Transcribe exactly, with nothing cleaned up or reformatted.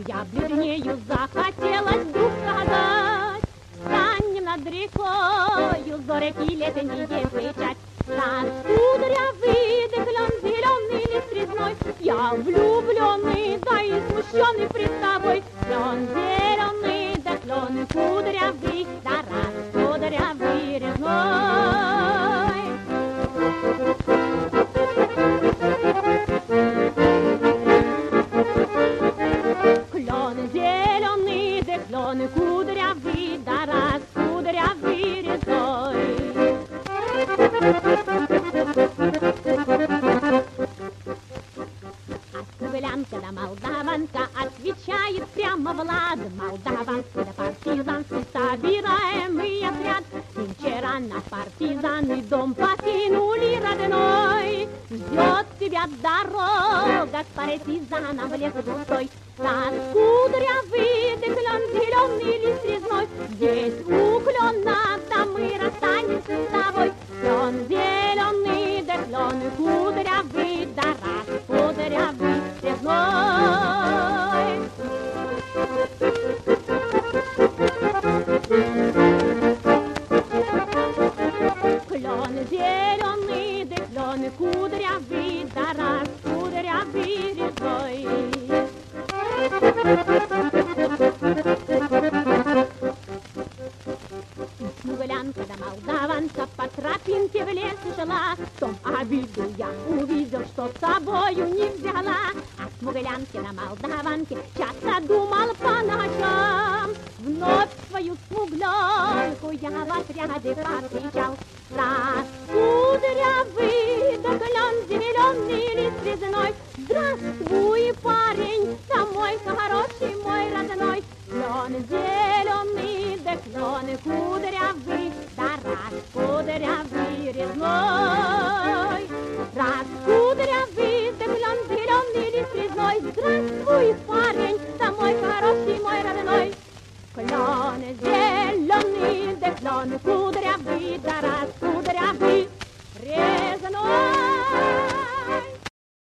Я бледнею, захотелось вдруг сказать. Станем над рекою зоряки летние встречать. Над кудрявый да клен зеленый лист резной. Я влюбленный, да и смущенный пред тобой. Клен зеленый, да клен кудрявый, да раз кудрявый резной. Клен зеленый, да клен кудрявый, да раз кудрявый резной. Смуглянка да молдаванка отвечает прямо Влад. Молдаванский да партизанский собираемый отряд. И вчера на партизаны дом покинули родной. Ждет тебя дорога к партизанам в лес густой. Над кудрявый да клен зеленый лист резной. Здесь у клена да мы расстанемся с тобой. Клен зеленый да клен кудрявый, да раз кудрявый резной. Клен зеленый да клен кудрявый, да раз кудрявый резной. Смуглянка да молдаванка по тропинке в лес шла. В том обиду я увидел, что с собою не взяла. А смуглянке да молдаванке часто думал по ночам. Вновь свою смугленку я в отряде повстречал. Раз кудрявый да клен зеленый лист резной. Здравствуй, парень, да мой хороший, мой родной. Клен зеленый да клен кудрявый, да раз кудрявый резной. Раз кудрявый да клен зеленый лист резной. Здравствуй, парень, да мой хороший, мой родной. Клен зеленый да клен кудрявый, да раз